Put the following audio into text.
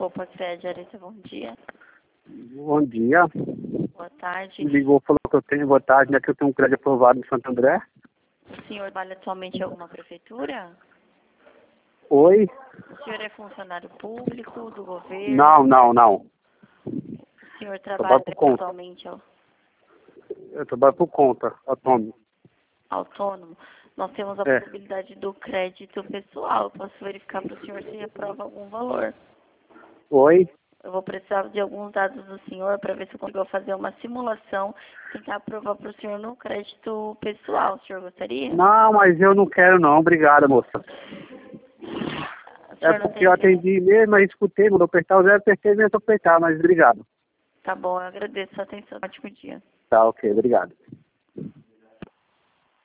Poupa Crédito, Areta, bom dia. Bom dia. Boa tarde. Ligou, falou que eu tenho, boa tarde, né, que eu tenho um crédito aprovado em Santo André. O senhor trabalha atualmente em alguma prefeitura? Oi? O senhor é funcionário público, do governo? Não. O senhor Trabalho trabalha por conta. atualmente Eu trabalho por conta, autônomo. autônomo? Nós temos a É. possibilidade do crédito pessoal. Eu posso verificar para o senhor se aprova algum valor. Oi? Eu vou precisar de alguns dados do senhor para ver se eu consigo fazer uma simulação e tentar aprovar para o senhor no crédito pessoal. O senhor gostaria? Não, mas eu não quero não, obrigado, moça. O É senhor não porque tem eu interesse? atendi mesmo, aí escutei, mandou apertar o zero, apertei mesmo apertar, mas obrigado. Tá bom, eu agradeço a atenção. Ótimo dia. Tá, ok, obrigado.